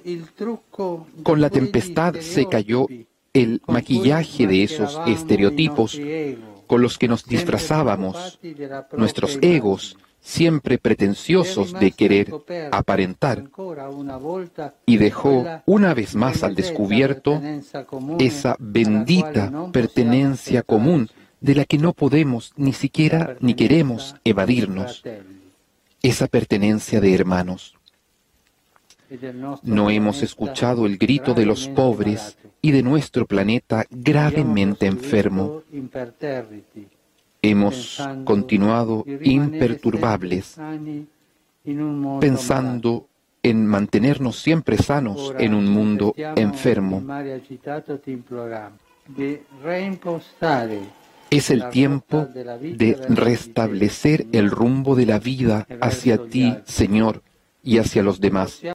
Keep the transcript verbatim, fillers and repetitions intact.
Con la tempestad se cayó el maquillaje de esos estereotipos con los que nos disfrazábamos, nuestros egos, siempre pretenciosos de querer aparentar, y dejó una vez más al descubierto esa bendita pertenencia común de la que no podemos ni siquiera ni queremos evadirnos, esa pertenencia de hermanos. No hemos escuchado el grito de los pobres y de nuestro planeta gravemente enfermo. Hemos continuado imperturbables, pensando en mantenernos siempre sanos en un mundo enfermo. Es el tiempo de restablecer el rumbo de la vida hacia ti, Señor, y hacia los demás.